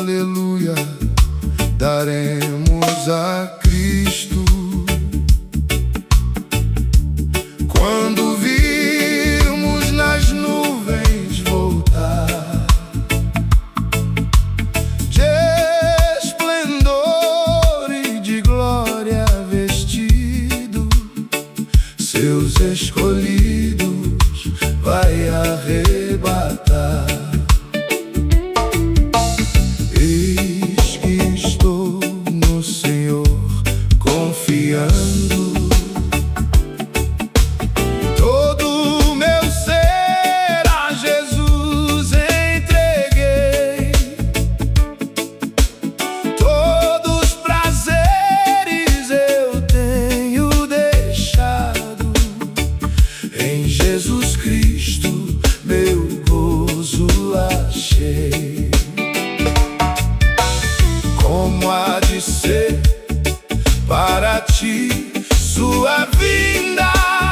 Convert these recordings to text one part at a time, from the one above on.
aleluia, daremos a Cristo. Quando virmos nas nuvens voltar, de esplendor e de glória vestido, seus escolhidos vai arrebatar. Eis que estou no Senhor confiando, todo meu ser a Jesus entreguei, todos os prazeres eu tenho deixado, em Jesus Cristo meu gozo achei. Como há de ser para ti sua vinda?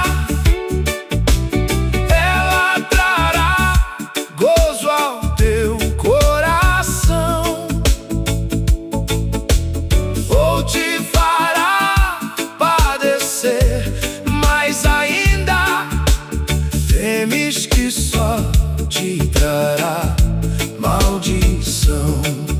Ela trará gozo ao teu coração, ou te fará padecer mais ainda? Temes que só te trará maldição.